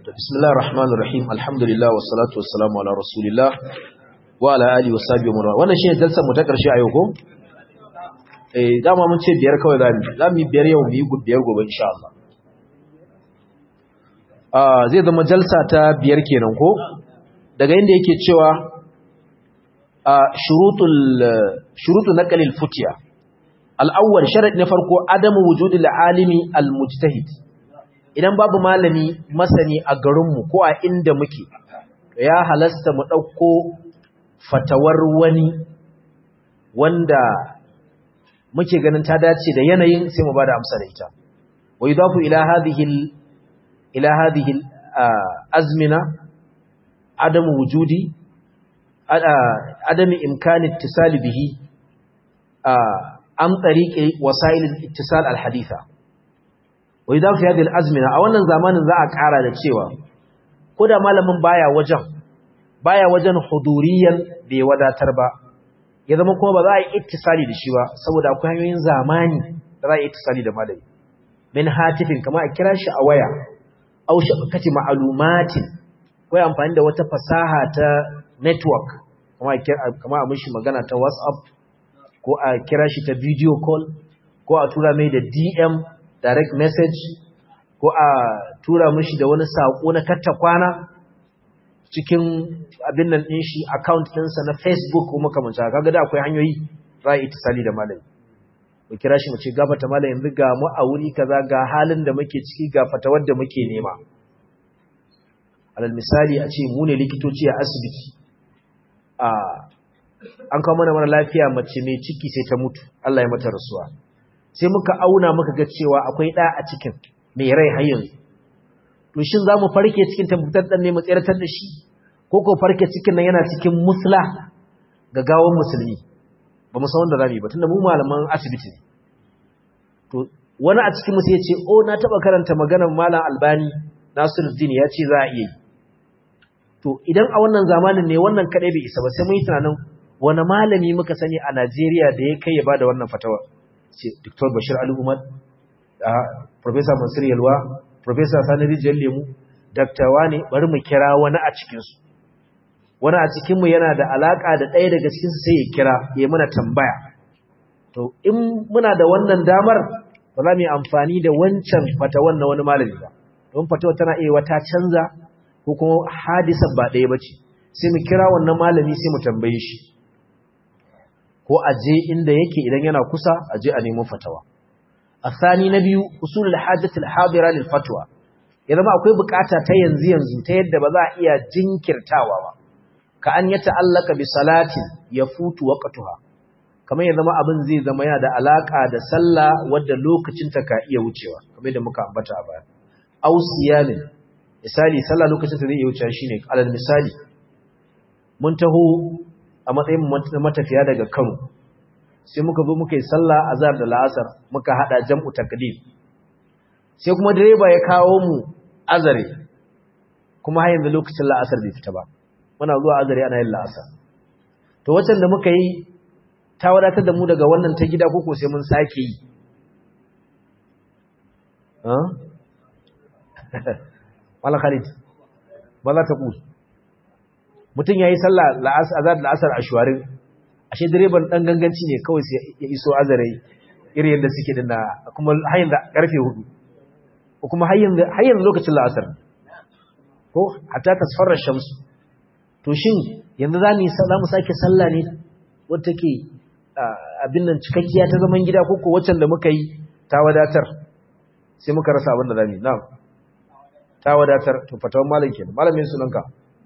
Bismillahir Rahmanir Rahim. Alhamdulillah wassalatu wassalamu ala Rasulillah wa ala alihi washabihi wa man. Wannan shine dalsar mu ta karshe a yau ko? Dama mun ce biyar kawai zamu yi biyar yau mu yi biyar gobe insha Allah. Zai zama jalsa ta biyar kenan ko? Daga inda yake cewa shurutu naqlil futiya. Al-awwal sharad na farko adamu wujudil alimi al-mujtahid. Idan babu malami masani a garinmu ko a inda muke ya halasta mu ɗauko fatawar wani wanda muke ganin ta dace da yanayin sai mu bada amsa da ita wa yudafu ila hadhihi azmina adamu wujudi adami imkani ittisal bihi am tariqi wasail al-ittisal al-haditha wai da fi hadhihi al-azmina a wannan zamanin za a ƙara da cewa ko da malamin baya wajen huduriyan bai wadatar ba ya zama kuma ba za a yi ittisali da shi ba saboda akwai hanyoyin zamani da za a yi ittisali da malami min hatifin kama a kira shi a waya aw shabakati ma'lumatin ko amfani da wata fasaha ta network kama a mishi magana ta WhatsApp ko a kira shi ta video call ko a tura mai da DM direct message ko a tura mishi da wani sako na katta kwana cikin abin nan din shi account ɗinsa na Facebook ko makamanta kaga da akwai hanyoyi za a ittisali da malami mu kira shi mu ce gafata malami yanzu ga mu a wuri kaza ga halin da muke ciki ga fatawar da muke nema alal misali a ce mu ne likitoci a asibiti an kawo mana mara lafiya mace mai ciki sai ta mutu Allah ya mata rasuwa sai muka auna muka ga cewa akwai ɗa a cikin mai rai har yanzu to shin za mu farke cikin tabbatar ɗan ne mu tseratar da shi ko ko farke cikin nan yana cikin musla ga gawon musulmi ba mu san wanda za mu yi ba tunda mu malaman asibiti ne to wani a cikin mu sai ya ce na taɓa karanta maganar malam Albani Nasiruddin ya ce za a iya yi to idan a wannan zamanin ne wannan kaɗai bai isa ba sai mun yi tunanin wani malami muka sani a Najeriya da ya kai ya bada wannan fatawa ce Dr. Bashir Ali Umar, Professor Mansur Yalwa, Professor Sani Rijiyar Lemu, Dr. Wane bari mu kira wani a cikinsu. Wani a cikinmu yana da alaƙa da ɗaya daga cikinsu sai ya kira ya mana tambaya. To, in muna da wannan damar ba za mu yi amfani da wancan fatawan na wani malami ba. Don fatawar tana iya wata canza ko kuma hadisar ba ɗaya ba ce. Sai mu kira wannan malami sai mu tambaye shi. ko a je inda yake idan yana kusa a je a nemo fatawa asani na biyu usulul hajjatul hadira lil fatwa ya zama akwai bukata ta yanzu ta yadda ba za a iya jinkirtawa ba ka an yata'allaka bi salatin yafutu waqtuha kamar ya zama abin zai zama yana da alaka da sallah wadda lokacin ta ka iya wucewa kamar da muka ambata a baya aw siyamin misali sallah lokacin ta zai iya wucewa shine alal misali mun taho a matsayin matafiya daga Kano sai muka zo muka yi sallah azhar da la'asar muka hada jam'u taqdim sai kuma direba ya kawo mu azare kuma har yanzu lokacin la'asar bai fita ba muna zuwa azare ana yin la'asar to wacce da muka yi ta wadatar da mu daga wannan ta gida koko sai mun sake yi wala Khalid ba za ta ku mutum ya yi sallah azhar da la'asar a shuwarin ashe direban dan ganganci ne kawai sai ya iso azare irin yadda suke dinna kuma hayin da karfe 4 ko kuma hayin lokacin la'asar ko hatta tasfarra shamsu to shin yanzu za mu sake sallah ne wanda take abin nan cikakkiya ta zaman gida ko waccan da muka yi ta wadatar sai muka rasa abin da zamu yi na'am ta wadatar to fatawan malam kenan malamin sunanka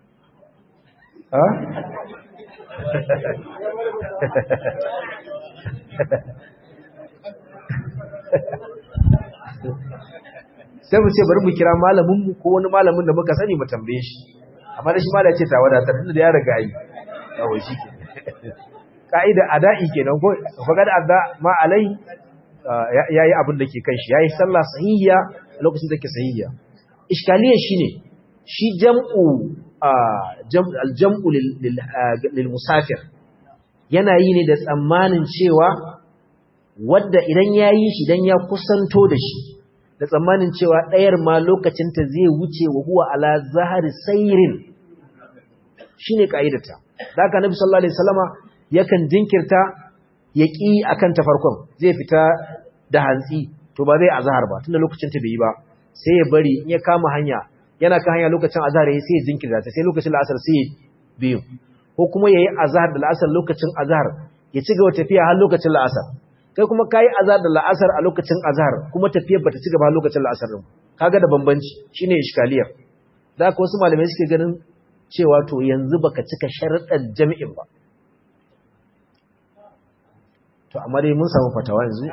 sai mu ce bari mu kira malaminmu ko wani malamin da muka sani mu tambaye shi amma da shi ma da ce ta wadatar tunda da ya riga yi yawo shi ke ka'ida ada'i kenan ko faqad adda ma alai yayi abin da ke kan shi yayi sallah sahihiya lokacin da ke sahihiya iskaliya shine shi aljam'u lil musafir yana yi ne da tsammanin cewa wadda idan ya yi shi dan ya kusanto da shi da tsammanin cewa ɗayar ma lokacinta zai wuce wa huwa ala zahari sayrin shine kaidata da haka Nabi sallallahu alaihi wasallama yakan jinkirta ya ƙi akan ta farkon zai fita da hantsi to ba zai azhar ba tunda lokacinta bai yi ba sai ya bari in ya kama hanya yana kan hanya lokacin azhar yayi sai ya jinkirta sai lokacin la'asar sai ya biyu ko kuma yayi azhar da la'asar lokacin azhar ya ci gaba tafiya har lokacin la'asar kai kuma kai azhar da la'asar a lokacin azhar kuma tafiyar bata ci gaba har lokacin la'asar din kaga da bambanci shine iskaliyar da haka wasu malamai suke ganin cewa to yanzu baka cika sharuɗan jami'in ba to amma dai mun samu fatawa yanzu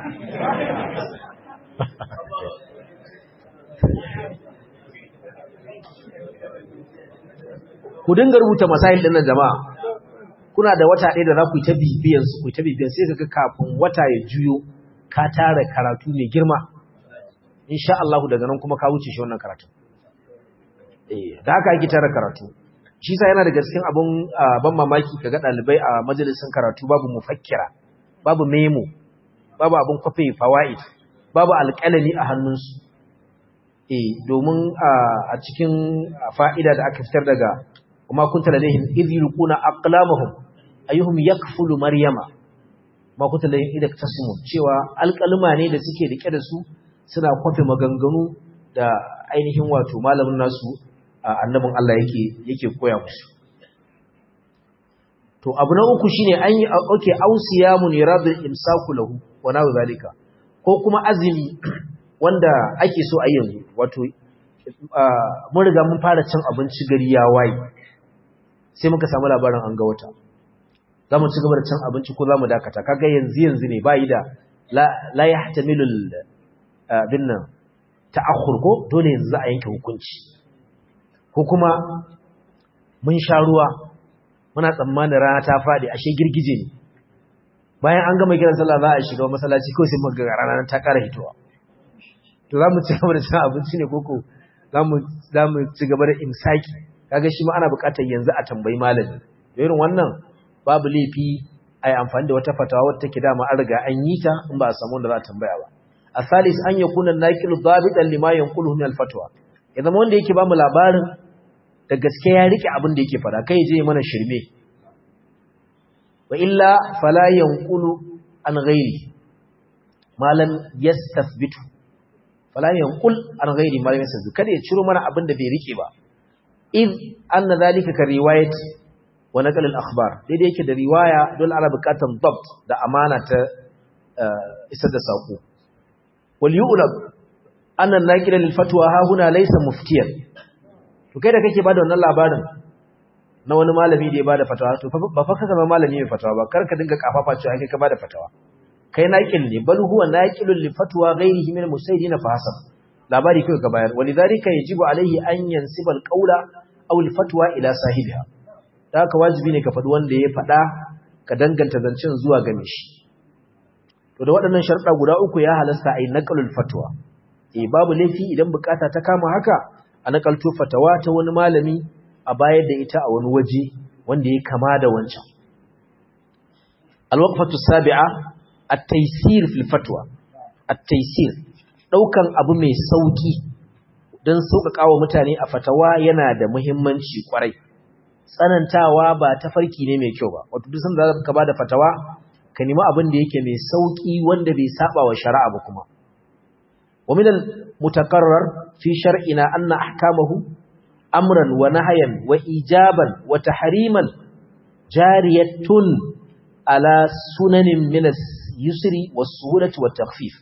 ku dinga rubuta masail din nan jama'a kuna da wata ɗaya da za ku yi ta bibiyan su sai kaga kafin wata ya juyo ka tara karatu mai girma insha Allah daga nan kuma ka wuce shi wannan karatu da haka ake tara karatu shi sa yana daga cikin abun ban mamaki kaga dalibai a majalisin karatu babu mufakkira babu memo babu abun kwafe fawaid babu alƙalami a hannunsu domin a cikin fa'ida da aka fitar daga kuma kunta lalaihim idh yulquna aqlamahum ayyuhum yakfulu maryama ma kunta lalaihim idh tasimun cewa alƙalma ne da suke rike da su suna kwafe maganganu da ainihin wato malamin nasu annabin Allah yake koya musu to abu na uku shine an yi ausiyamun yuradul imsaku lahu wa nahu zalika ko kuma azumi wanda ake so a yanzu wato mun riga mun fara cin abinci gari ya waye sai muka samu labarin an ga wata zamu ci gaba da cin abinci ko zamu dakata kaga yanzu ne bai da la yahtamilul binnan ta'akhur ko dole yanzu za a yanke hukunci ko kuma mun sha ruwa muna tsammanin rana ta fadi ashe girgije ne bayan an gama kiran sallah za a shiga masallaci ko sai muga rana ta ƙara hitowa to zamu ci gaba da cin abinci ne koko zamu ci gaba da imsaki kaga shi ma ana buƙatar yanzu a tambayi malami irin wannan babu laifi ai amfani da wata fatawa wacce take dama an riga an yi ta in ba a samu wanda za a tambaya ba asalis an yakuna naqilu dabitan lima yanquluhu min al-fatwa ya zama wanda yake ba mu labarin da gaske ya rike abin da yake fada kai je mana shirme wa illa fala yanqulu an ghairi malan yastathbitu fala yanqul an ghairi malan yastathbitu kada ya ciro mana abin da bai rike ba id anna zalika ka riwayat wa naqal al-akhbar daidai yake da riwaya dole ana bukatan dabt da amana ta isar da sako wal yu'lam anna naqila lil fatwa ha huna laysa muftiyan to kai da kake bada wannan labarin na wani malami da ya bada fatawa to ba fa ka zama malami mai fatawa ba kar ka dinga kafafa cewa kai ka bada fatawa kai naqil ne bal huwa naqilul li fatwa ghayrihi min musaydina fa hasab labari kai ka bayar walidhalika yajibu alayhi an yansiba alqawla aw alfatwa ila sahibiha da haka wajibi ne ka faɗi wanda ya faɗa ka danganta zancen zuwa ga shi to da waɗannan sharuɗa guda uku ya halasta ai naqalul fatwa babu laifi idan bukata ta kama haka a nakalto fatawa ta wani malami a bayar da ita a wani waje wanda ya kama da wancan alwaqfatu sabi'a at-taysir fil fatwa at-taysir daukan abu mai sauki dan sauƙaƙawa mutane a fatawa yana da muhimmanci kwarai tsanantawa ba ta farki ne mai kyau ba wato duk sanda ka bada fatawa ka nemi abin da yake mai sauki wanda bai saba wa shari'a ba kuma ومن المتقرر في شرعنا أن أحكامه أمرا ونهيا وإيجابا وتحريما جارية على سنن من اليسر والسهولة والتخفيف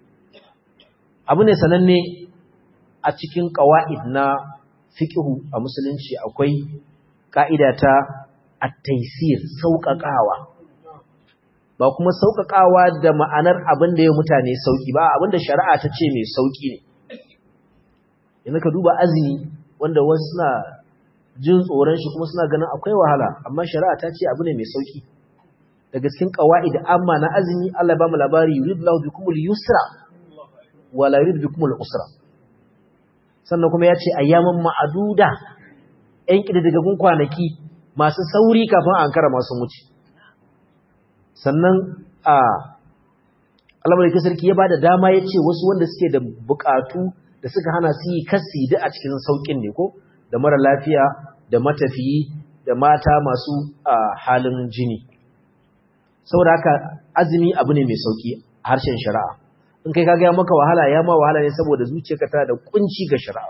أبنى سنني أتكين قوائدنا فقه المسلمين أكوي قائدة التيسير سوق قهوة ba kuma sauƙaƙawa da ma'anar abin da ya mutane sauƙi ba abin da shari'a ta ce mai sauƙi ne yanzu ka duba azumi wanda wasu suna jin tsoron shi kuma suna ganin akwai wahala amma shari'a ta ce abu ne mai sauƙi daga cikin qawaid amma na azumi Allah ba mu labari yuridullahu bikumul yusra wa la yurid bikumul usra sannan kuma ya ce ayyaman ma'aduda ɗan ƙididdigagun kwanaki masu sauri kafin a ankara masu wuce sannan Allah mai sarki ya bada dama ya ce wasu wanda suke da bukatu da suka hana su yi kasi da a cikin saukin ne ko da mara lafiya da matafiyi da mata masu halin jini. Saboda haka azumi abu ne mai sauki a harshen shari'a. In kai kaga ya maka wahala ya ma wahala ne saboda zuciyarka tana da kunci ga shari'a.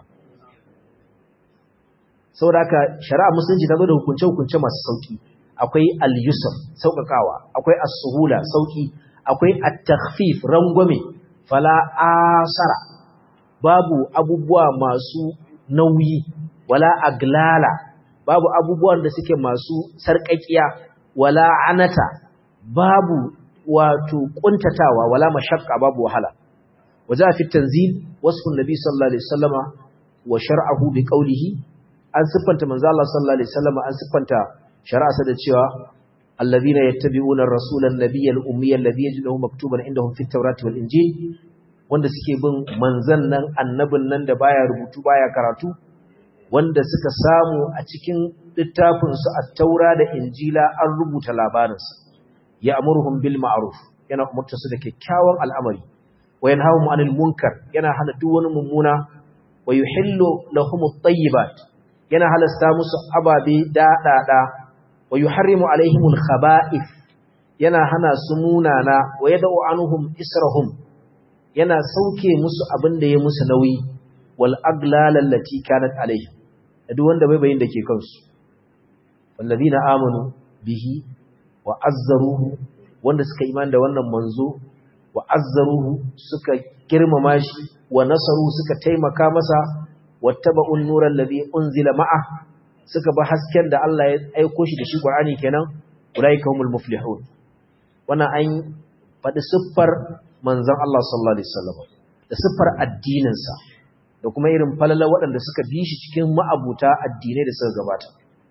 Saboda haka shari'a musulunci ta zo da hukunce-hukunce masu sauki. Akwai al-yusr sauƙaƙawa, akwai as-suhula sauki, akwai at-takhfif rangwame, fala asara babu abubuwa masu nauyi, wala aglala babu abubuwan da suke masu sarƙaƙiya, wala anata babu wato kuntatawa, wala mashaqqa babu wahala. Waja fi tanzil wasfu nabi sallallahu alaihi wasallama wa shar'ahu bi qawlihi, an siffanta manzo Allah sallallahu alaihi wasallama, an siffanta shari'arsa da cewa alladhina yattabi'una ar-rasula an-nabiyya al-ummiyya alladhi yajiduhu maktuban indahum fit tawrati wal injil, wanda suke bin manzon nan annabin nan da baya rubutu baya karatu, wanda suka samu a cikin littafin su at-taura da injila an rubuta labarinsa. Ya'muruhum bil ma'ruf, yana umurta su da kyakkyawan al'amari, wa yanhahum 'anil munkar, yana hana duk wani mummuna, wa yuhillu lahum at-tayyibat, yana halasta musu ababe daɗaɗa, wa yuharrimu alaihimul khaba'ith, yana hana su munana, wa yad'u anhum israhum, yana sauke musu abin da ya musu nauyi, wal aglal allati kanat alaihim, duk wanda bai bayin da ke kansu. Walladina amanu bihi wa azzaruhu, wanda suka imani da wannan manzo, wa azzaruhu suka girmama shi, wa nasaru suka taimaka masa, wattaba'un nuran ladhi unzila ma'a, suka ba hasken da Allah ya aiko shi da shi Qur'ani kenan, ulaika humul muflihun. Wannan an faɗi siffar manzon Allah sallallahu alaihi wasallam da siffar addininsa da kuma irin falala waɗanda suka bi shi cikin ma'abuta addinai da suka gabata.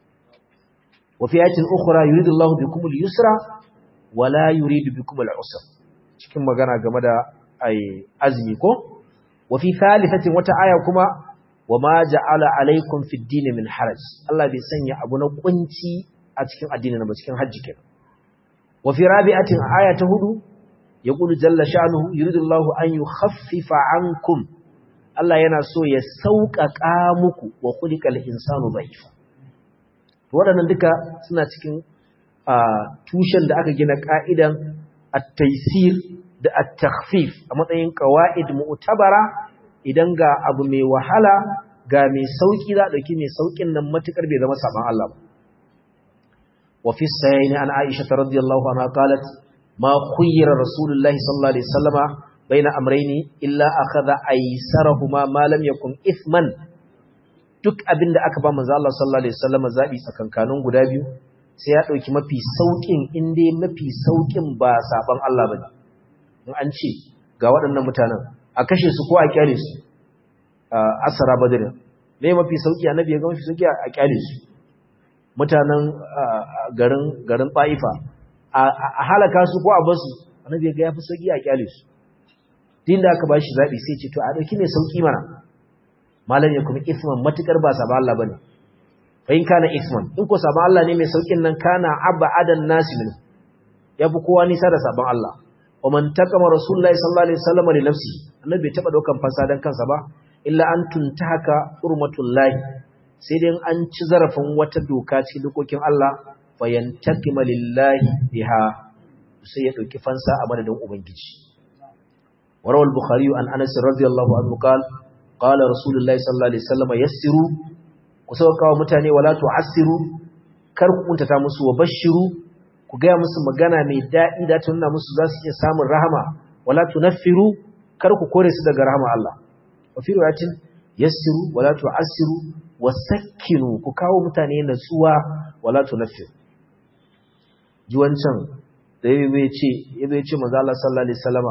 Wa fi ayatin ukhra yuridu Allahu bikumul yusra wa la yuridu bikumul usra, cikin magana game da azumi ko. Wa fi thalithatin, wata aya kuma, wa ma ja'ala alaikum fid din min haraj, Allah bai sanya abu na kunci a cikin addinin ba, cikin hajji kenan. Wa fi rabi'atin, aya ta 4, yaqulu jalla sha'nuhu yuridu Allahu an yukhaffifa ankum, Allah yana so ya sauƙaƙa muku, wa khuliqal insanu dha'ifa. Waɗannan duka suna cikin tushen da aka gina ka'idan at-taysir da at-takhfif a matsayin qawaid mu'tabara. Idan ga abu mai wahala ga mai sauki, za a ɗauki mai saukin nan matukar bai zama saban Allah ba. Wa fi sayyid an Aisha radhiyallahu anha qalat ma khayyara rasulullahi sallallahu alaihi wasallama baina amrayni illa akhadha aysarahuma ma lam yakun ithman. Duk abinda aka ba manzo Allah sallallahu alaihi wasallama zabi tsakankanin guda biyu, sai ya dauki mafi saukin, inda mafi saukin ba saban Allah bane. In an ce ga waɗannan mutanen a kashe su ko a kyale su, asara badr ne mafi sauki, annabi ya ga mafi sauki a kyale su. Mutanen garin Taifa a halaka su ko a basu, annabi ya ga yafi sauki a kyale su. Din da aka bashi zabi sai ce to a dauki mai sauki mana, malam ya kuma isman matukar ba saban Allah bane. Fa in kana isman, in ko saban Allah ne mai saukin nan, kana abadan nasimin, yafi kowa nisa da saban Allah. wa man taqama rasulullahi sallallahu alaihi wasallam li nafsi, annabi bai taba daukan fansa dan kansa ba, illa an tuntahaka hurmatullahi, sai dai an ci zarafin wata doka cikin dokokin Allah, fayantaqima lillahi biha, sai ya dauki fansa a madadin ubangiji. warawal bukhari an anas radiyallahu anhu qala rasulullahi sallallahu alaihi wasallam yassiru, ku sauka wa mutane, wala tu'assiru, kar ku kuntata musu, wa bashiru, ku gaya musu magana mai daɗi da ta nuna musu za su iya samun rahama, wala tunaffiru, kar ku kore su daga rahama Allah. Wa fi riwayatin yassiru wala tu'assiru wasakkinu, ku kawo mutane natsuwa, wala tunaffiru. Ji wancan da yayi ce manzo Allah sallallahu alaihi wasallama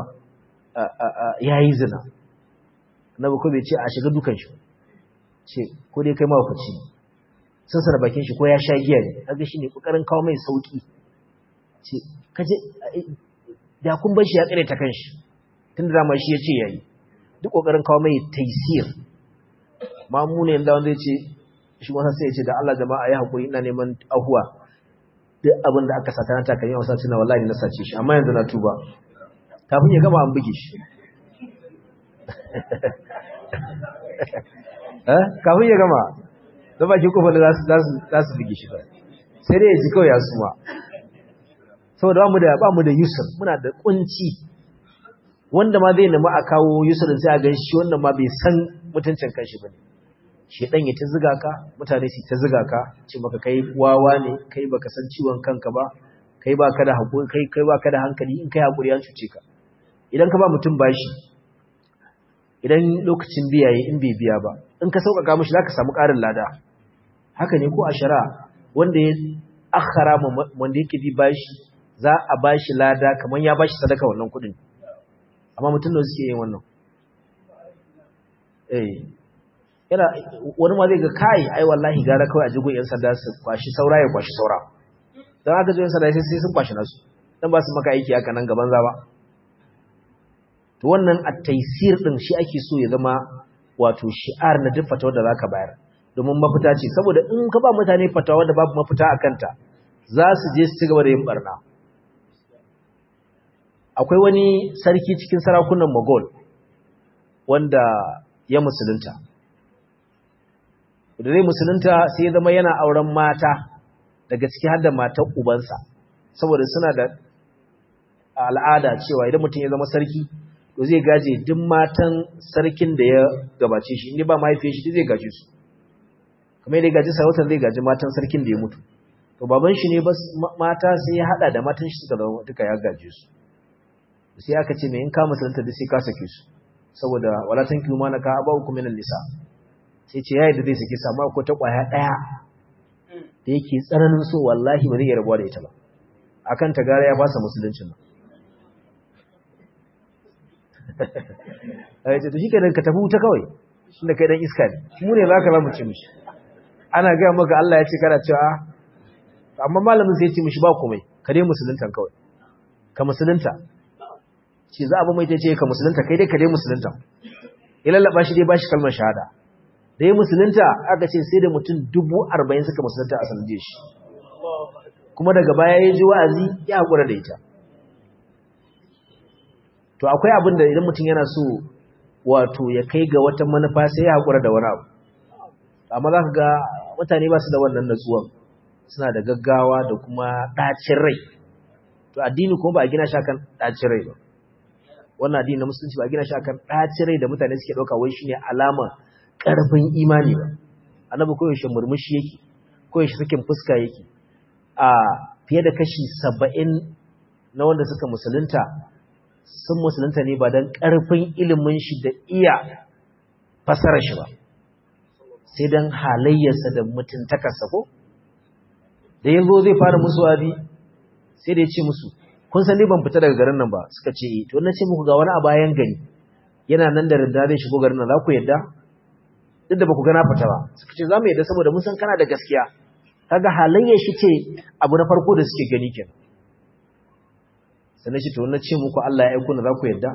yayi zina, annabi ko bai ce a shiga dukan shi, ce ko dai kai mahaukaci, sun sara bakin shi ko ya sha giya ne, kaga shine kokarin kawo mai sauki. Ce kaje da kun bar shi ya kare ta kanshi, tunda dama shi yace yayi, duk kokarin kawo mai taysir. Mamu ne da wanda yace shi wasa sai yace da Allah jama'a ya hakuri, ina neman ahuwa, duk abin da aka saka na takalmi wasa tuna wallahi na sace shi, amma yanzu na tuba. kafin ya gama an buge shi kafin ya gama da baki kofar da za su buge shi sai dai ya ji kawai ya suma saboda ba mu da yusuf muna da kunci wanda ma zai nemi a kawo yusuf sai a gan shi wannan ma bai san mutuncin kanshi bane shi dan ya ta ziga ka mutane su ta ziga ka ce maka kai wawa ne kai baka san ciwon kanka ba kai baka da hakuri kai baka da hankali in kai hakuri an cuce ka idan ka ba mutum bashi idan lokacin biya yayi in bai biya ba in ka sauƙaƙa mishi zaka samu ƙarin lada haka ne ko a shari'a wanda ya akhara wanda yake bi bashi za a bashi lada kamar ya bashi sadaka wannan kuɗin amma mutum da suke yin wannan yana wani ma zai ga kai ai wallahi gara kawai a jigo yan sanda su kwashi saura ya kwashi saura dan aka zo yan sanda sai sun kwashi nasu dan ba su maka aiki haka nan gaban za ba to wannan at-taysir din shi ake so ya zama wato shi'ar na duk fatawa da zaka bayar domin mafita ce saboda in ka ba mutane fatawa da babu mafita akan ta za su je su ci gaba da yin barna akwai wani sarki cikin sarakunan Mughal wanda ya musulunta da zai musulunta sai ya zama yana auren mata daga ciki har da matar ubansa saboda suna da al'ada cewa idan mutum ya zama sarki to zai gaje duk matan sarkin da ya gabace shi inda ba mahaifiyar shi zai gaje su kamar yadda gaji sarautar zai gaji matan sarkin da ya mutu to baban shi ne bas mata sai ya hada da matan shi suka zama duka ya gaje su sai aka ce me in ka musulunta da sai ka sake su saboda wala tankihu ma naka abakum minan nisa sai ce yayi da zai sake su amma ko ta kwaya daya da yake tsananin so wallahi ba zai iya rabuwa da ita ba akan ta gara ya fasa musuluncin nan ai ce to shikenan ka tafi wuta kawai tunda kai dan iska ne mu ne zaka ba mu ci mishi ana ga maka Allah ya ce kana cewa amma malamin sai ya ce mishi ba komai ka dai musuluntan kawai ka musulunta ce za a ba mai ta ce ka musulunta kai dai ka dai musulunta ya lallaba shi dai ba shi kalmar shahada da ya musulunta aka ce sai da mutum 40,000 suka musulunta a sanadiyar shi kuma daga baya ya ji wa'azi ya haƙura da ita to akwai abin da idan mutum yana so wato ya kai ga wata manufa sai ya haƙura da wani abu amma za ka ga mutane ba su da wannan natsuwan suna da gaggawa da kuma ɗacin rai to addini kuma ba a gina shi akan ɗacin rai ba wannan addini na musulunci ba a gina shi akan ɗacin rai da mutane suke ɗauka wai shine alama ƙarfin imani ba annabi koyaushe murmushi yake koyaushe sakin fuska yake a fiye da kashi 70 na wanda suka musulunta sun musulunta ne ba don ƙarfin ilimin shi da iya fasara shi ba sai don halayyarsa da mutuntakarsa ko da ya zo zai fara musu wadi sai da ya ce musu kun san ni ban fita daga garin nan ba suka ce to na ce muku ga wani a bayan gari yana nan da rinda zai shigo garin nan za ku yadda duk da ba ku gana fita ba suka ce za mu yadda saboda mun san kana da gaskiya kaga halayyar shi ce abu na farko da suke gani kenan sannan shi to na ce muku Allah ya aiko na za ku yadda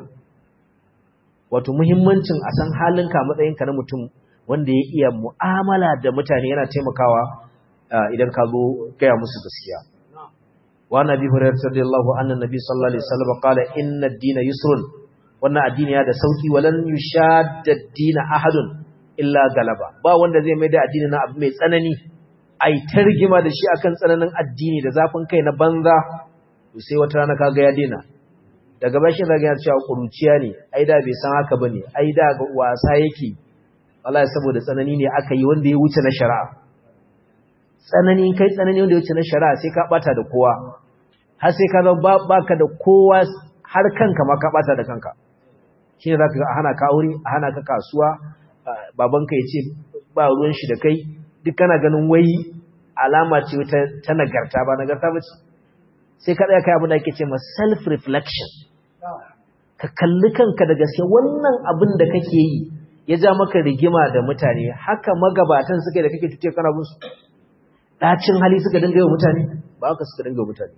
wato muhimmancin a san halinka matsayinka na mutum wanda ya iya mu'amala da mutane yana taimakawa idan ka zo gaya musu gaskiya wa nabi hurairah radiyallahu anhu nabi sallallahu alaihi wasallam qala inna ad-dina yusrun wannan addini ya da sauki walan yushadda ad-din ahadun illa galaba ba wanda zai mai da addini na abu mai tsanani ai targima da shi akan tsananin addini da zafin kai na banza sai wata rana kaga ya dena daga bashin zaga ya cewa kuruciya ne ai da bai san haka bane ai da ga wasa yake wallahi saboda tsanani ne aka yi wanda ya wuce na shari'a tsanani kai tsanani wanda ya wuce na shari'a sai ka bata da kowa har sai ka zama baka da kowa har kanka ma ka bata da kanka shine zaka ga a hana ka aure a hana ka kasuwa babanka ya ce ba ruwan shi da kai duk kana ganin wai alama ce ta nagarta ba nagarta ba ce sai ka tsaya kai abin da ake ce ma self reflection ka kalli kanka da gaske wannan abin da kake yi ya ja maka rigima da mutane haka magabatan suka da kake tuce kana musu dacin hali suka dinga yi wa mutane ba haka suka dinga mutane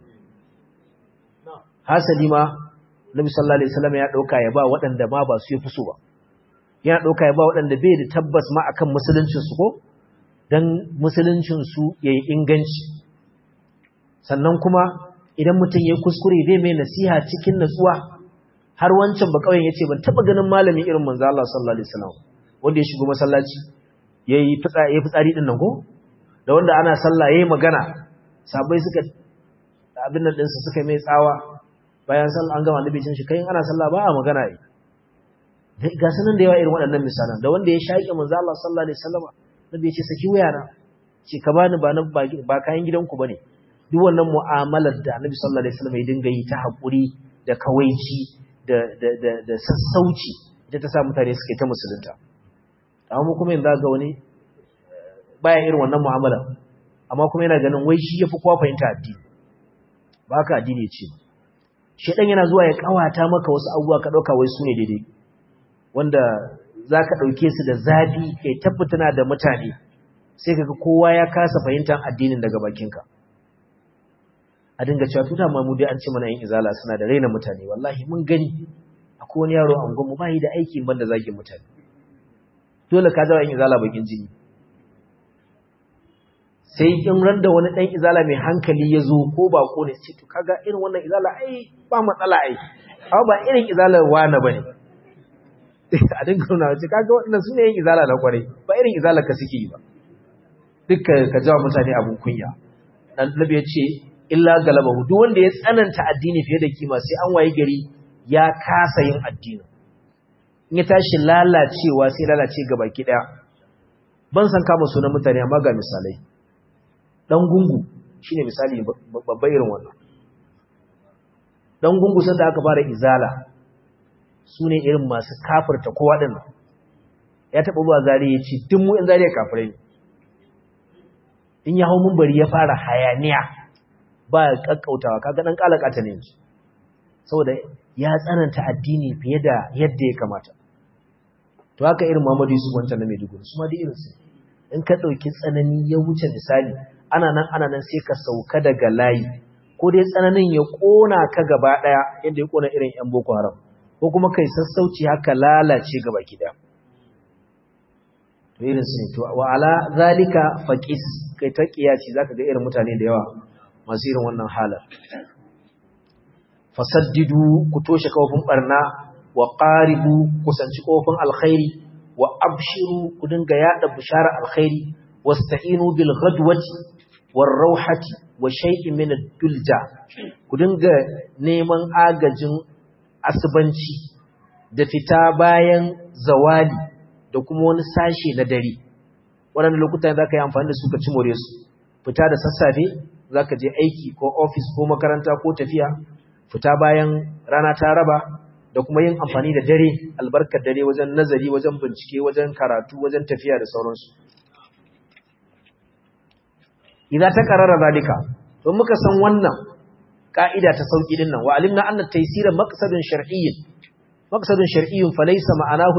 hasali ma Nabi sallallahu alaihi wasallam ya dauka ya ba waɗanda ma ba su yi fuso ba yana dauka ya ba waɗanda bai da tabbas ma akan musuluncin su ko dan musuluncin su yayi inganci sannan kuma idan mutum yayi kuskure zai mai nasiha cikin natsuwa har wancan ba kauyen yace ban taba ganin malami irin manzo Allah sallallahu alaihi wasallam wanda ya shigo masallaci yayi fitsari din nan ko da wanda ana sallah yayi magana sabai suka abin nan dinsa suka mai tsawa bayan sallah an gama annabi cin shi kai ana sallah ba a magana yi ga sanan da yawa irin waɗannan misalan da wanda ya shaƙe manzo Allah sallallahu alaihi wasallam nabi ya ce saki wayana ce ka bani ba kayan gidanku bane duk wannan mu'amalar da annabi sallallahu alaihi wasallam ya dinga yi ta hakuri da kawaici da sassauci ita ta sa mutane suke ta musulunta amma kuma yanzu ga wani baya irin wannan mu'amala amma kuma yana ganin wai shi yafi kowa fahimta addini ba haka addini ce shedan yana zuwa ya kawata maka wasu abubuwa ka dauka wai su ne daidai wanda zaka dauke su da zafi kai tabbatana da mutane sai kaga kowa ya kasa fahimtar addinin daga bakinka a dinga cewa tuta ma mu dai an ce mana yin izala suna da raina mutane wallahi mun gani akwai wani yaro a unguwarmu bai da aiki banda zagin mutane dole ka dawo yin izala bakin jini sai in randa wani dan izala mai hankali ya zo ko bako ne ce to kaga irin wannan izala ai ba matsala ai amma ba irin izalar wani bane a dinga nuna ce kaga wannan sune yin izala na kwarai ba irin izalar ka suke yi ba dukkan ka jawo mutane abun kunya dan nabi ya ce illa galabahu duk wanda ya tsananta addini fiye da kima sai an waye gari ya kasa yin addini in ya tashi lalacewa sai lalace gabaki daya ban san kama sunan mutane amma ga misalai dan gungu shine misali babba irin wannan dan gungu sai da aka fara izala sune irin masu kafirta kowa din ya taba zuwa zari ya ce duk mu in zari kafirai ne in ya hawo munbari ya fara hayaniya ba kakkautawa kaga dan kalakata ne saboda ya tsananta addini fiye da yadda ya kamata to haka irin Muhammadu Yusuf wancan na Maiduguri su ma da irin su in ka dauki tsanani ya wuce misali ana nan sai ka sauka daga layi ko dai tsananin ya kona ka gaba daya yadda ya kona irin yan Boko Haram ko kuma kai sassauci haka lalace gaba gida to irin su ne to wa ala zalika faqis kai ta kiyaci zaka ga irin mutane da yawa masu irin wannan halar fasaddidu ku toshe kofin barna wa qaribu kusanci kofin alkhairi wa abshiru ku dinga yada bishara alkhairi wasta'inu bil ghadwati war rawhati wa shay'in min ad-dulja ku dinga neman agajin asubanci da fita bayan zawali da kuma wani sashe na dare wannan lokutan zaka yi amfani da su ka ci more su fita da sassafe zaka je aiki ko office ko makaranta ko tafiya fita bayan rana ta raba da kuma yin amfani da dare albarkar dare wajen nazari wajen bincike wajen karatu wajen tafiya da sauransu idan ta karara zalika don muka san wannan ka'ida ta sauki din nan wa alimna anna taysira maqsadun shar'iyyun falaysa ma'anahu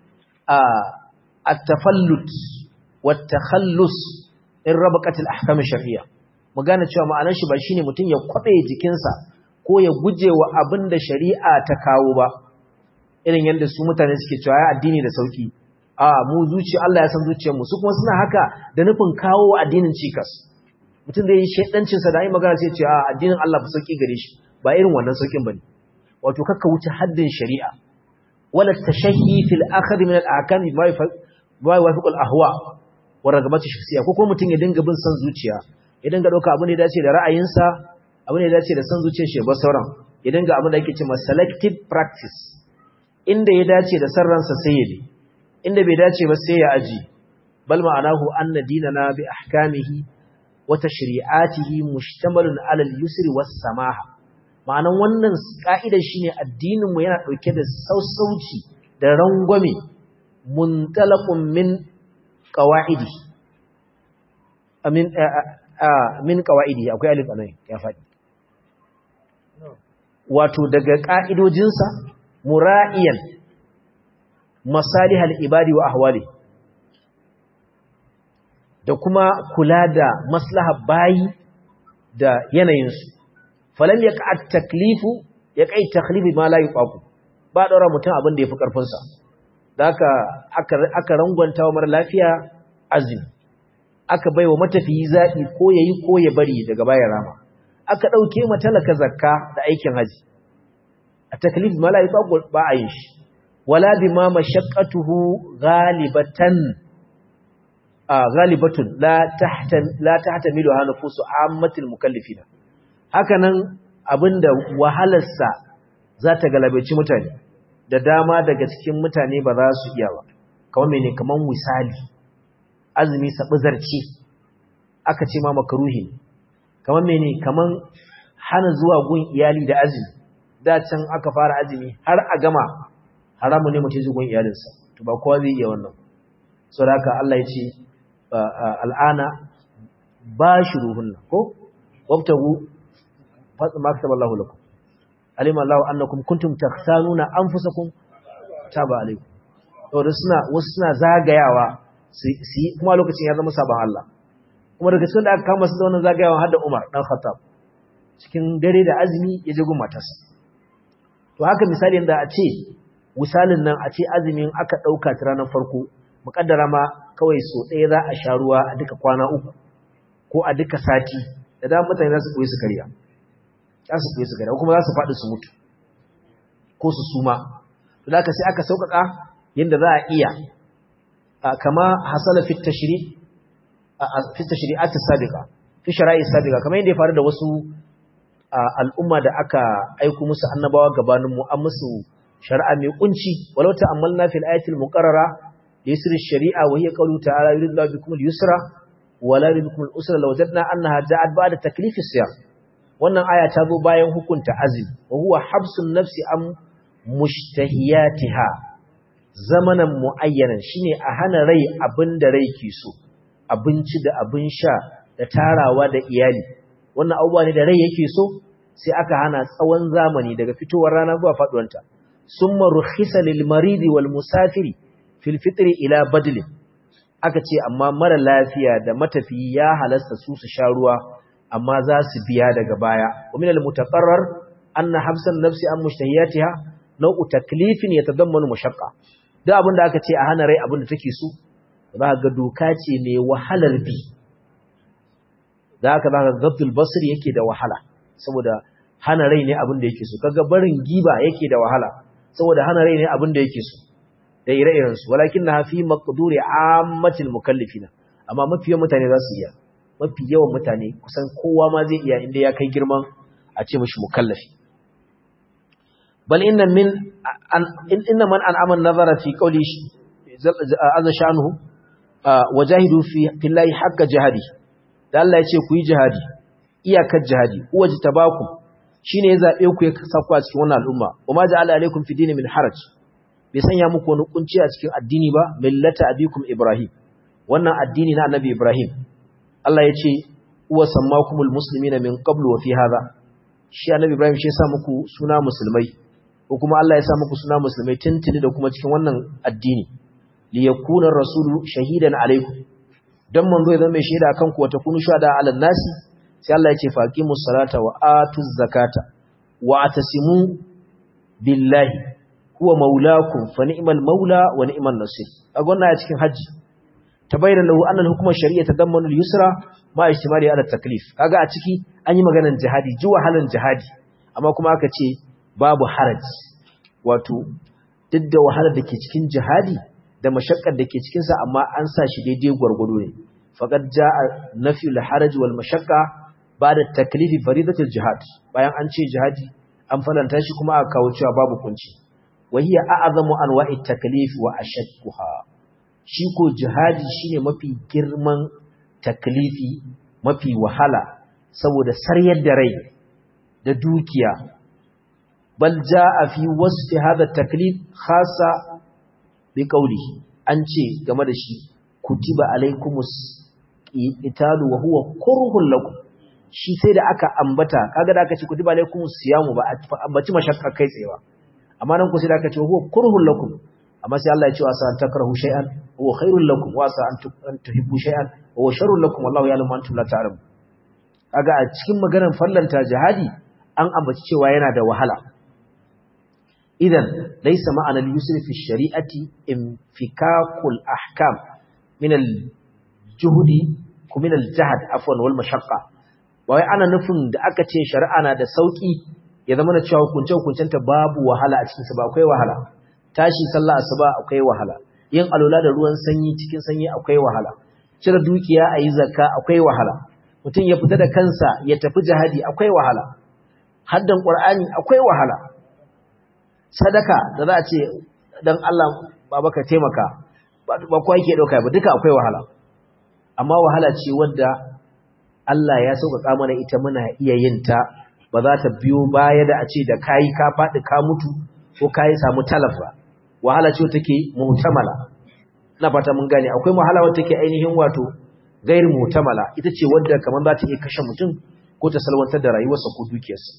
at-tafallut wat-takhallus in rabaqat al-ahkam ash-shar'iyya mu gane cewa ma'anar shi ba shine mutun ya kwabe jikinsa ko ya guje wa abin da shari'a ta kawo ba irin yadda su mutane suke cewa ya addini da sauki mu zuciya Allah ya san zuciyarmu su kuma suna haka da nufin kawo addinin cikas mutum da yi shedancin sa da yi magana sai ce addinin Allah ba sauki gare shi ba irin wannan saukin bane wato kakka wuce haddin shari'a wala tashahhi fil akhd min al ahkam ma yuwafiq al ahwa wa ragabati shakhsiyya ko kuma mutum ya dinga bin san zuciya ya dinga dauka abu ne da dace da ra'ayinsa abin da ya dace da san zuciyar shi ba sauran ya dinga abin da yake cewa selective practice inda ya dace da san ransa sai ya bi inda bai dace ba sai ya aji bal ma'anahu anna dinana bi ahkamihi wa tashri'atihi mushtamalun 'ala al-yusri was-samaha ma'anan wannan ka'idar shine addinin mu yana dauke da sassauci da rangwame muntalaqun min qawaidi min qawaidi akwai alif anan ya faɗi wato daga ƙa'idojinsa mura'iyan masalihal ibadi wa ahwali da kuma kula da maslahar bayi da yanayinsu falam ya ƙa'ad taklifu ya ƙai taklifi ma la yi ƙwaku ba ɗaura mutum abin da ya fi ƙarfinsa da aka rangwanta wa mara lafiya azumi aka bai wa matafiyi zaɓi ko ya yi ko ya bari daga bayan rama aka ɗauke matalaka zakka da aikin haji a taklif ma la yutaqul ba a yin shi wala bima mashaqqatuhu ghalibatun la tahtamilu nufusu ammatil mukallifina hakanan abinda wahalarsa za ta galabaici mutane da dama daga cikin mutane ba za su iya ba kamar mene kamar misali azumi sabuzarci aka ce ma makaruhi kamar mene kamar hana zuwa gun iyali da azumi da can aka fara azumi har a gama haramu ne mutum zuwa gun iyalinsa to ba kowa zai iya wannan saboda haka Allah ya ce al'ana bashiruhunna ko wabtagu ma kataballahu lakum alima Allah annakum kuntum takhtanuna anfusakum taba alaykum to da wasu suna zagayawa su kuma lokacin ya zama saban Allah kuma daga cikin da aka kama su da wannan zagayawa har da Umar dan Khattab cikin dare da azumi ya je gun matarsa to haka misali da a ce misalin nan a ce azumin aka dauka ta ranar farko mukaddara ma kawai so ɗaya za a sha ruwa a duka kwana uku ko a duka sati da dama mutane za su koyi su karya kuma za su faɗi su mutu ko su suma to da sai aka sauƙaƙa yadda za a iya kama hasala fi tashri'at as-sabiqa fi shara'i as-sabiqa kamar yadda ya faru da wasu al'umma da aka aika musu annabawa gabanin mu an musu shari'a mai kunci walau ta'ammalna fil ayatil muqarrara yusri ash-shari'a wa hiya qawlu ta'ala yuridu bikum al-yusra wa la yuridu bikum al-usra law wajadna annaha ja'at ba'da taklif as-siyam wannan aya ta zo bayan hukunta azumi wa huwa habsun nafsi am mushtahiyatiha zamanan muayyanan shine a hana rai abinda rai ke so abinci da abin sha da tarawa da iyali wannan abubuwa ne da rai yake so sai aka hana tsawon zamani daga fitowar rana zuwa faduwanta summa rukhisa lil maridi wal musafiri fil fitri ila badli aka ce amma mara lafiya da matafiyi ya halasta su sha ruwa amma za su biya daga baya wa min al-mutaqarrar anna habsan nafsi an mushtahiyatiha nau'u taklifin yatadammanu mashaqqa da abinda aka ce a hana rai abinda take so za ga doka ce mai wahalar bi da haka za ga gabdul basri yake da wahala saboda hana rai ne abinda yake so kaga barin giba yake da wahala saboda hana rai ne abinda yake so da ire-iren su walakinna fi maqduri ammatil mukallifina amma mafiyan mutane za su iya mafi yawan mutane kusan kowa ma zai iya inda ya kai girman a ce mishi mukallafi bal inna man an'ama nazara fi qawli azza shanuhu wajahidu fi billahi haqqa jihadi da Allah ya ce ku yi jihadi iyakar jihadi uwaji tabakum shine ya zabe ku ya sako a cikin wannan al'umma wama ja'ala alaikum fi dini min haraj bai sanya muku wani kunci a cikin addini ba millata abikum ibrahim wannan addini na annabi ibrahim Allah ya ce uwa sammakumul muslimina min qablu wa fi hadha shi annabi Ibrahim shi ya sa muku suna musulmai ko kuma Allah ya sa muku suna musulmai tuntuni da kuma cikin wannan addini li yakuna rasulu shahidan alaikum dan manzo ya zama mai shaida akan ku wa takunu shuhada ala nasi sai Allah ya ce faqimus salata wa atuz zakata wa atasimu billahi huwa maulakum fa ni'mal maula wa ni'man nasir a gonna cikin haji tabayyana lahu anna al-hukma ash-shar'iyya tadammanu al-yusra ma ijtimali ala at-taklif kaga a ciki an yi maganar jihadi ji wahalan jihadi amma kuma aka ce babu haraji wato duk da wahalar da ke cikin jihadi da mashakkar da ke cikin sa amma an sa shi daidai gwargwado ne faqad jaa nafyu al-haraj wal mashaqqa ba'da at-taklifi faridatul jihad bayan an ce jihadi an falanta shi kuma aka kawo cewa babu kunci wa hiya a'zamu anwa'i at-taklif wa ashadduha shi ko jihadi shine mafi girman taklifi mafi wahala saboda saryar da rai da dukiya bal jaa fi wasfi hada taklif khassa bi qawli an ce game da shi kutiba alaikumus qitalu wa huwa kurhun lakum shi sai da aka ambata kaga da aka ce kutiba alaikumus siyamu ba ambaci mashakka kai tsaye ba amma nan ku sai da aka ce huwa kurhun lakum amma sai Allah ya ce wasa an takrahu shay'an huwa khairul lakum wasa an tuhibbu shay'an huwa sharrul lakum wallahu ya'lamu antum la ta'lamun kaga a cikin maganar fallanta jihadi an ambaci cewa yana da wahala idan laysa ma'ana al-yusr fi shari'ati infikakul ahkam min al-juhdi ko min al-jahd afwan wal mashaqqa wai ana nufin da aka ce shari'a na da sauki ya zama na cewa hukuncenta babu wahala a cikinsa ba akwai wahala tashi sallah asuba akwai wahala yin alula da ruwan sanyi cikin sanyi akwai wahala cire dukiya a yi zakka akwai wahala mutum ya fita da kansa ya tafi jihadi akwai wahala haddan qur'ani akwai wahala sadaka da za a ce dan Allah baba ka taimaka ba kowa yake dauka ba duka akwai wahala amma wahala ce wadda Allah ya sauƙaƙa mana ita muna iya yin ta ba za ta biyo baya da a ce da kayi ka faɗi ka mutu ko kayi samu talaf ba wahala ce take muhtamala ina fata mun gane akwai wahala wadda take ainihin wato gair muhtamala ita ce wadda kamar za ta iya kashe mutum ko ta salwantar da rayuwarsa ko dukiyarsa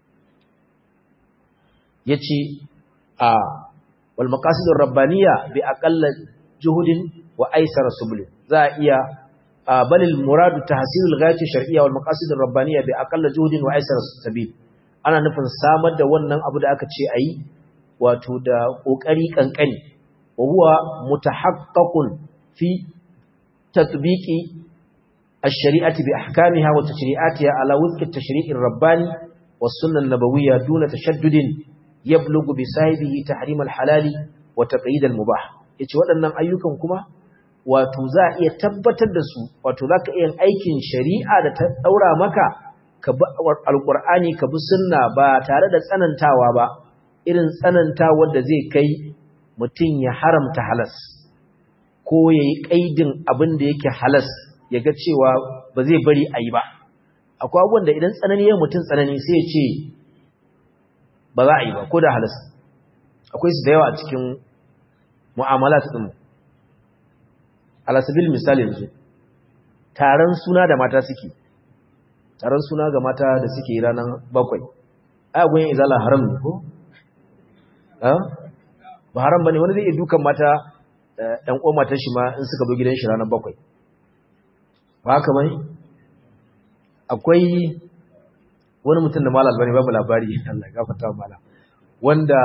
yace wal maqasid ar-rabbaniyya bi aqall juhudin wa aysar subul za iya bal al-murad tahsil al-ghayat ash-shar'iyya wal maqasid ar-rabbaniyya bi aqall juhudin wa aysar sabil ana nufin samar da wannan abu da aka ce ayi wato da kokari kankani wa huwa mutahaqqaqun fi tatbiqi ash-shari'ati bi ahkamiha wa tashri'atiha ala wifq at-tashri' ar-rabbani was-sunnah an-nabawiyya duna tashaddudin yablugu bi sahibihi tahrim al-halali wa taqyid al-mubah yace waɗannan ayyukan kuma wato za a iya tabbatar da su wato zaka iya aikin shari'a da ta daura maka ka bi alqur'ani ka bi sunna ba tare da tsanantawa ba irin tsanantawa da zai kai mutun ya haramta halas ko yayi kaidin abin da yake halas yaga cewa ba zai bari ayi ba akwai abubuwan da idan tsanani ya mutun tsanani sai ya ce ba za a yi ba ko da halas akwai su da yawa a cikin mu'amalat din alasabil misali yanzu taron suna da mata suke taron suna ga mata da suke ranar 7 ai agun izala haram ne ko ba haram bane wani zai iya dukan mata ɗan uwan matar shi ma in suka bi gidan shi ranar 7 ba haka bane akwai wani mutum da malal bane babu labari Allah gafarta mala wanda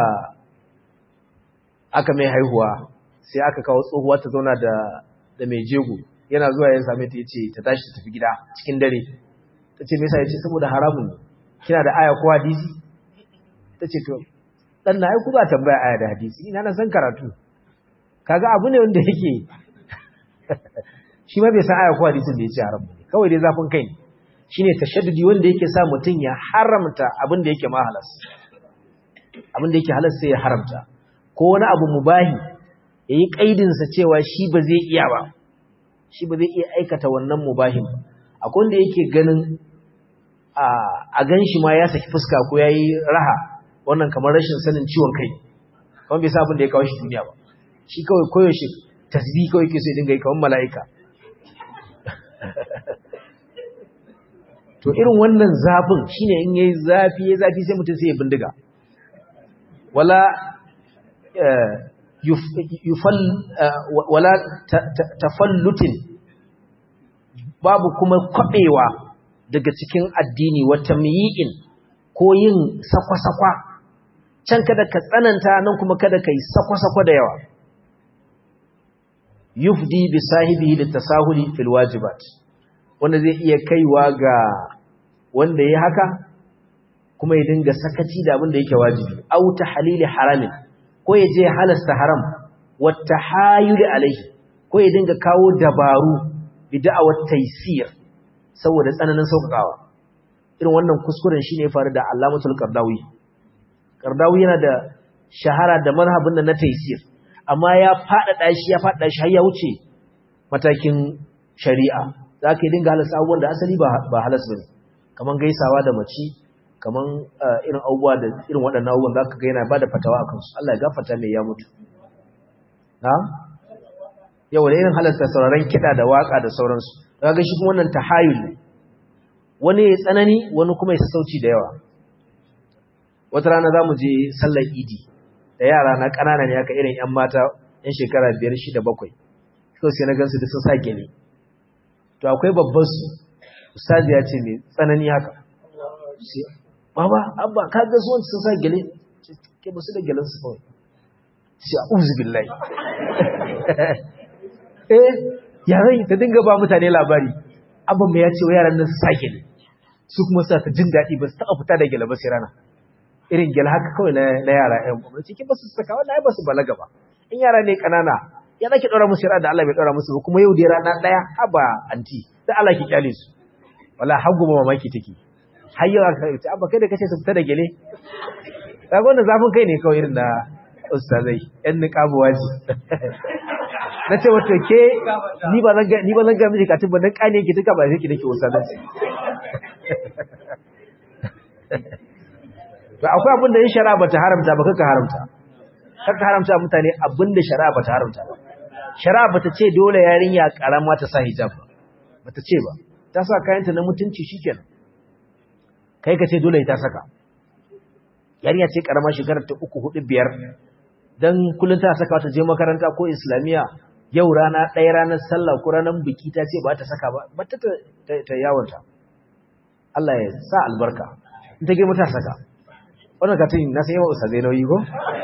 aka mai haihuwa sai aka kawo tsohuwa ta zauna da mai jego yana zuwa ya same ta yace ta tashi ta tafi gida cikin dare tace me yasa yace saboda haramun ne kina da aya ko hadisi tace to dan na ai ku ba tambaya aya da hadisi ina na san karatu kaga abu ne wanda yake shi ma bai san aya ko hadisin da yace haram ne kawai dai zafin kai ne shine tashaddudi wanda yake sa mutun ya haramta abin da yake ma halas abin da yake halas sai ya haramta ko wani abu mubahi yayi kaidin sa cewa shi ba zai iya ba shi ba zai iya aikata wannan mubahin ba akwai wanda yake ganin a ganshi ma ya saki fuska ko yayi raha wannan kamar rashin sanin ciwon kai kuma bai sa abin da ya kawo shi duniya ba shi kawai koyaushe tasbih kawai yake so ya dinga yi kamar mala'ika to irin wannan zafin shine in yayi zafi sai mutum sai ya bindiga wala wala tafallutin babu kuma kwabewa daga cikin addini wata miyin ko yin sakwa-sakwa can kada ka tsananta nan kuma kada ka yi sakwa-sakwa da yawa yufdi bi sahibi litasahuli fil wajibat wanda zai iya kaiwa ga wanda ya haka kuma ya dinga sakaci da abin da yake wajibi au tahlili haramin ko ya je halasta haram wa tahayul alaihi ko ya dinga kawo dabaru bid'awat taysir saboda tsananin saukakawa irin wannan kuskuren shine ya faru da Allamatul Qardawi Qardawi yana da shahara da mazhabin nan na taysir amma ya fada shi har ya wuce matakin shari'a zaka dinga halasta abubuwan da asali ba halas bane kaman gaisawa da mace kaman irin abubuwa da irin waɗannan abubuwan zaka ga yana bada fatawa akan su Allah ya gafarta mai ya mutu na'am yau da irin halasta sauraron kida da waka da sauransu kaga shi kuma wannan tahayul ne wani ya tsanani wani kuma ya sassauci da yawa wata rana zamu je sallar idi da yara na kanana ne aka irin yan mata yan shekara 5 6 7 so sai na gansu da sun sa gele to akwai babban su ustazi ya ce mai tsanani haka baba abba ka ga su sun sa gele ke ba su da gelen su kawai sai a'udhu billahi yaran ta dinga ba mutane labari abban mai ya ce wa yaran nan su sa gele su kuma sa ta jin daɗi ba su taɓa fita da gele ba sai rana irin gel haka kawai na yara ƴan kuma cikin ba su saka wannan ai ba su balaga ba in yara ne kanana ya zaki daura musu shari'a da Allah bai daura musu ba kuma yau da rana daya haba anti sai Allah ki kyale su wala hagu ba mamaki take har yau aka ce abba kai da kace su fita da gele kaga wannan zafin kai ne kawai irin da ustazai ƴan niqabuwa ce nace wato ke ni ba zan ga miji katin ba dan kane ki tuka ba sai ki dake ustazanci to akwai abin da yin shari'a bata haramta ba kaka haramta mutane abin da shari'a bata haramta ba shari'a bata ce dole yarinya karama ta sa hijab ba bata ce ba ta sa kayanta na mutunci shikenan kai ka ce dole ta saka yarinya ce karama shekarar ta 3 4 5 dan kullun ta saka ta je makaranta ko islamiya yau rana ɗaya ranar sallah ko ranar biki ta ce ba ta saka ba bata ta yawanta Allah ya sa albarka in ta girma ta saka wannan katin na san yawa ustazai nauyi ko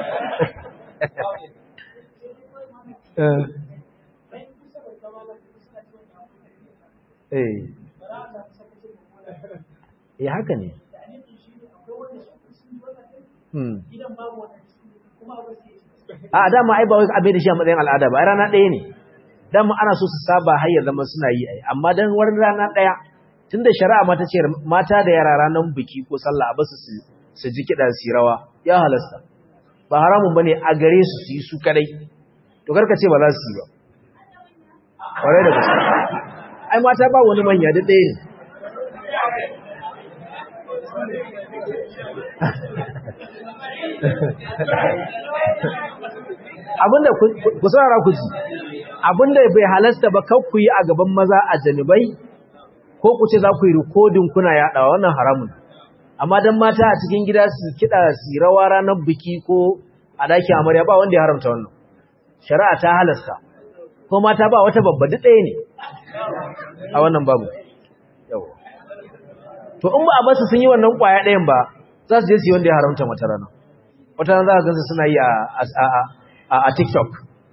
haka ne a dama ai ba wai abin da shi a matsayin al'ada ba rana ɗaya ne dama ana so su saba har ya zama suna yi ai amma dan wani rana ɗaya tunda shari'a mata ce mata da yara ranar biki ko sallah a basu su ji kiɗa su rawa ya halasta ba haramun bane a gare su su yi su kadai to karka ce ba za su yi ba kwarai da gaske ai mata ba wani manya da ɗaya ne abinda ku saurara ku ji abinda bai halasta ba kar ku yi a gaban maza a janibai ko ku ce za ku yi rikodin kuna yaɗawa wannan haramun amma dan mata a cikin gida su kiɗa su rawa ranar biki ko a ɗakin amarya ba wanda ya haramta wannan shari'a ta halasta ko mata ba wata babba duk ɗaya ne a wannan babu yawa to in ba a basu sun yi wannan ƙwaya ɗayan ba za su je su yi wanda ya haramta wata rana za ka gansu suna yi a TikTok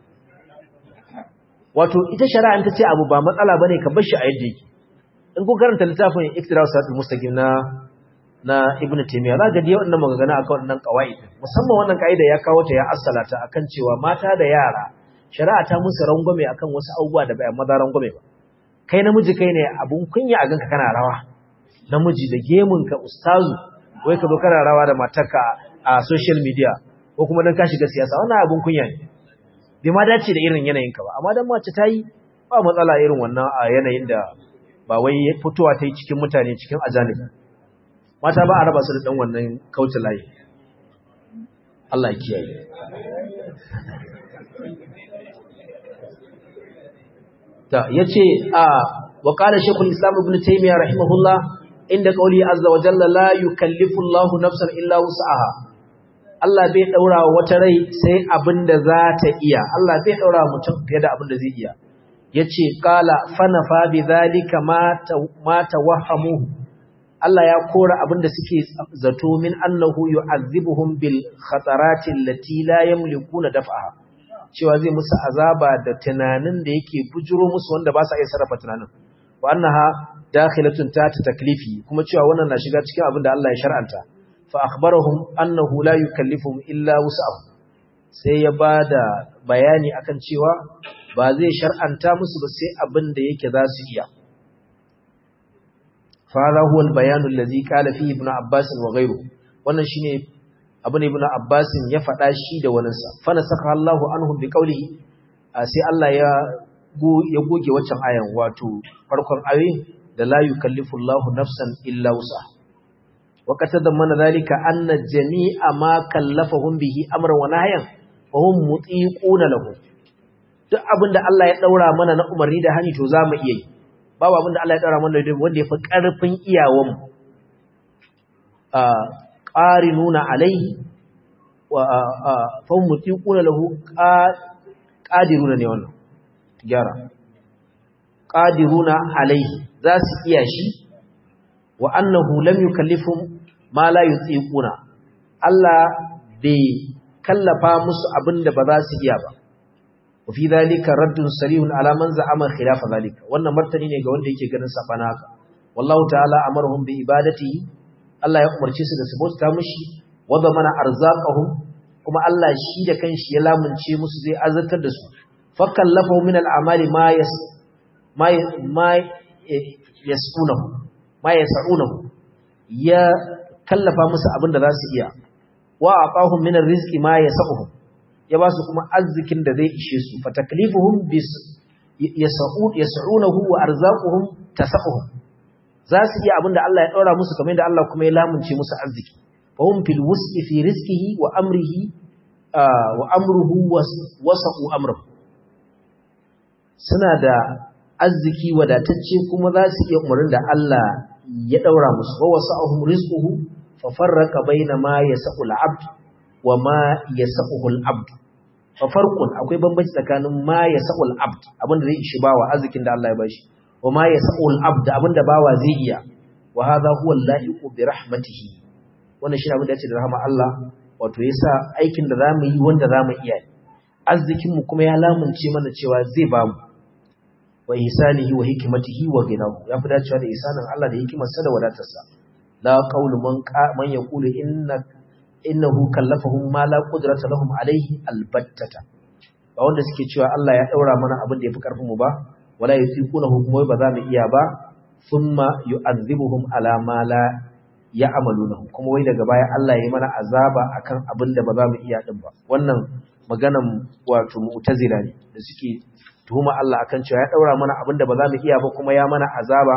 wato ita shari'a ta ce abu ba matsala bane ka bar shi a yadda yake in ku karanta littafin Iqtida'us Siratal Mustaqim na Ibn Taymiyyah za ka ga wannan magana akan wannan qawaid musamman wannan kaida ya kawo ta ya assalata akan cewa mata da yara shari'a ta musu rangwame akan wasu abubuwa da bai maza rangwame ba kai namiji kai ne abun kunya a ganka kana rawa namiji da gemun ka ustazu wai ka zo kana rawa da matarka a social media ko kuma dan ka shiga siyasa wannan abun kunya ne bai ma dace da irin yanayinka ba amma dan mace ta yi ba matsala irin wannan a yanayin da ba wai fitowa ta yi cikin mutane cikin ajanibi mata ba a raba su da dan wannan kauce layi Allah ya kiyaye ta yace wa qala shaykhul islam ibn taymiyyah rahimahullah inda qawli azza wa jalla la yukallifu Allahu nafsan illa wus'aha Allah bai daura wata rai sai abinda za ta iya Allah bai daura mutum fiye da abinda zai iya yace qala fanafa bidhalika ma tawahhamuhu Allah ya kora abinda suke zato min annahu yu'azzibuhum bil khatarati allati la yamlikuna daf'aha cewa zai musu azaba da tunanin da yake bujuro musu wanda ba sa iya sarrafa tunanin wa annaha dakhilatun ta taklifi kuma cewa wannan na shiga cikin abinda Allah ya shar'anta fa akhbarahum annahu la yukallifuhum illa wus'ahu sai ya bada bayani akan cewa ba zai shar'anta musu ba sai abinda yake za su iya fa hadha huwa al-bayan alladhi qala fihi ibn Abbas wa ghayruhu wannan shine abin ibn Abbas ya faɗa shi da waninsa fa nasakha Allahu anhum bi qawlihi sai Allah ya goge waccan ayan wato farkon ayoyin da la yukallifu Allahu nafsan illa wus'aha wa qatadamana dhalika anna jami'a ma kallafahum bihi amran wa nahyan fa hum mutiquna lahu duk abinda Allah ya daura mana na umarni da hani to zamu iya yi babu abinda Allah ya daura mana wanda yafi karfin iyawan mu qarinuna alaihi wa fa hum mutiquna lahu qadiruna ne wannan gyara qadiruna alaihi za su iya shi wa annahu lam yukallifhum ma la yutiquna Allah bai kallafa musu abinda ba za su iya ba wa fi dhalika raddun sarihun ala man za'ama khilafa dhalika wannan martani ne ga wanda yake ganin sabana haka wallahu ta'ala amaruhum bi ibadatihi Allah ya umarce su da su bauta mishi wa zamana arzaqahum kuma Allah shi da kanshi ya lamunce musu zai azartar da su fakallafahu min al'amali ma yas'unahu ya kallafa musu abinda za su iya wa aqahum min arrizqi ma yas'uhum ya ba su kuma arzikin da zai ishe su fa taklifuhum bis yas'unahu wa arzaquhum tas'uhum za su iya abinda Allah ya daura musu kamar yadda Allah kuma ya lamunce musu arziki fa hum fil wus'i fi rizqihi wa amrihi wa amruhu wasa'u amruhu suna da arziki wadatacce kuma za su iya umarin da Allah ya daura musu wa wasa'uhum rizquhu fa farraqa baina ma yas'u al-'abd wa ma yas'uhu al-'abd fa farqun akwai bambanci tsakanin ma yas'u al-'abd abinda zai ishi bawa arzikin da Allah ya bashi wa ma yas'u al-'abd abinda bawa zai iya wa hadha huwa al-lahiqu bi rahmatihi wannan shi abin da yace da rahama Allah wato yasa aikin da zamu yi wanda zamu iya arzikin mu kuma ya lamunce mana cewa zai bamu wa ihsanihi wa hikmatihi wa ghinahu ya fi dacewa da ihsanin Allah da hikimarsa da wadatarsa la qawlu man yaqulu innahu kallafahum ma la qudrata lahum alayhi albattata ba wanda suke cewa Allah ya daura mana abin da yafi karfin mu ba wala yusiqunahu kuma ba za mu iya ba thumma yu'adhibuhum ala ma la ya'malunahu kuma wai daga baya Allah ya yi mana azaba akan abin da ba za mu iya din ba wannan maganan wato mu'tazila ne da suke tuhuma Allah akan cewa ya daura mana abin da ba za mu iya ba kuma ya mana azaba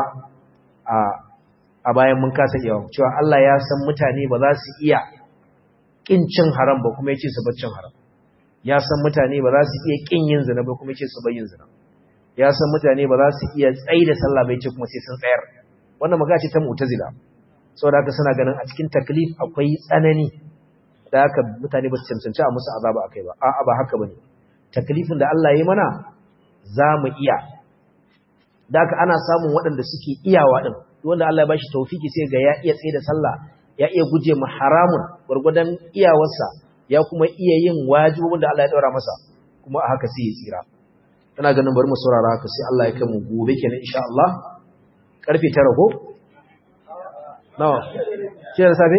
a bayan mun kasa iya cewa Allah ya san mutane ba za su iya kin cin haram ba kuma yace su bar cin haram ya san mutane ba za su iya kin yin zina ba kuma yace su bar yin zina ya san mutane ba za su iya tsaida sallah ba yace kuma sai sun tsayar wannan magana ce ta mu'tazila saboda haka suna ganin a cikin taklif akwai tsanani da haka mutane ba su cancanci a musu azaba akai ba a'a ba haka bane taklifin da Allah ya yi mana za mu iya da haka ana samun waɗanda suke iyawa ɗin wanda Allah ya bashi taufiki sai ga ya iya tsaye da sallah ya iya guje ma haramun gwargwadon iyawarsa ya kuma iya yin wajibin da Allah ya ɗaura masa kuma a haka sai ya tsira ina ganin bari mu saurara haka sai Allah ya kai mu gobe kenan insha Allah karfe 9 ko nawa kiyar safe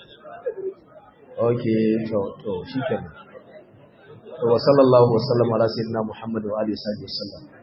okay to shikenan wa sallallahu wa sallama ala sayyidina Muhammad wa alihi wa sallam